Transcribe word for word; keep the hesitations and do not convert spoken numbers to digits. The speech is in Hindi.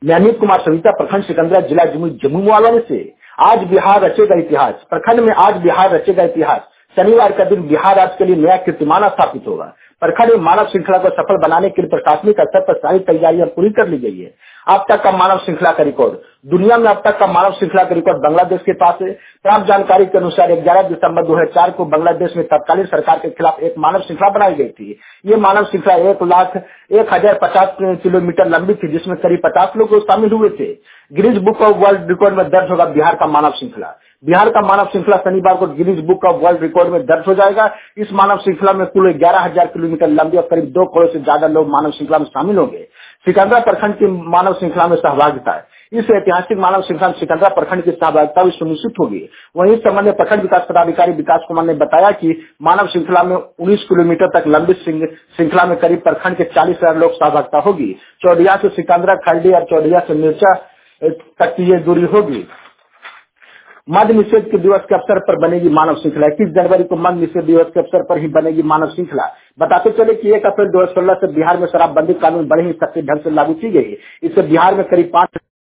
मैं अमित कुमार सविता, प्रखंड सिकंदरा, जिला जमुई जम्मू वाले से। आज बिहार रचेगा इतिहास। प्रखंड में आज बिहार रचेगा इतिहास। शनिवार का दिन बिहार राज्य के लिए नया कीर्तिमान स्थापित होगा। प्रखंड में मानव श्रृंखला को सफल बनाने के लिए प्रशासनिक स्तर पर सारी तैयारियां पूरी कर ली गई है। अब तक का मानव श्रृंखला का रिकॉर्ड दुनिया में अब तक का मानव श्रृंखला का रिकॉर्ड बांग्लादेश के पास है। प्राप्त जानकारी के अनुसार ग्यारह दिसंबर दो हजार चार को बांग्लादेश में तत्कालीन सरकार के खिलाफ एक मानव श्रृंखला बनाई गई थी। ये मानव श्रृंखला एक लाख एक हजार पचास किलोमीटर लंबी थी, जिसमें करीब पचास लोग शामिल हुए थे। Guinness book of world record में दर्ज होगा बिहार का मानव श्रृंखला। बिहार का मानव श्रृंखला शनिवार को Guinness book of world record में दर्ज हो जाएगा। इस मानव श्रृंखला में कुल ग्यारह हजार किलोमीटर लंबी और करीब दो करोड़ से ज्यादा लोग मानव श्रृंखला में शामिल होंगे। सिकंदरा प्रखंड की मानव श्रृंखला में सहभागिता है। इस ऐतिहासिक मानव श्रृंखला में सिकंदरा प्रखंड की सहभागिता भी सुनिश्चित होगी। वहीं इस संबंध में प्रखंड विकास पदाधिकारी विकास कुमार ने बताया कि मानव श्रृंखला में उन्नीस किलोमीटर तक लंबी श्रृंखला में करीब प्रखंड के चालीस हजार लोग सहभागिता होगी। चौडिया से सिकंदरा, खरडी और चौडिया से मिर्चा तक की ये दूरी होगी। मद्य निषेध के दिवस के अवसर पर बनेगी मानव श्रृंखला। इक्कीस जनवरी को मद्य निषेध दिवस के अवसर पर ही बनेगी मानव श्रृंखला। बताते चले कि एक अप्रैल दो हजार सोलह से बिहार में शराबबंदी कानून बड़े ही सख्त ढंग से लागू की गई है। इससे बिहार में करीब पांच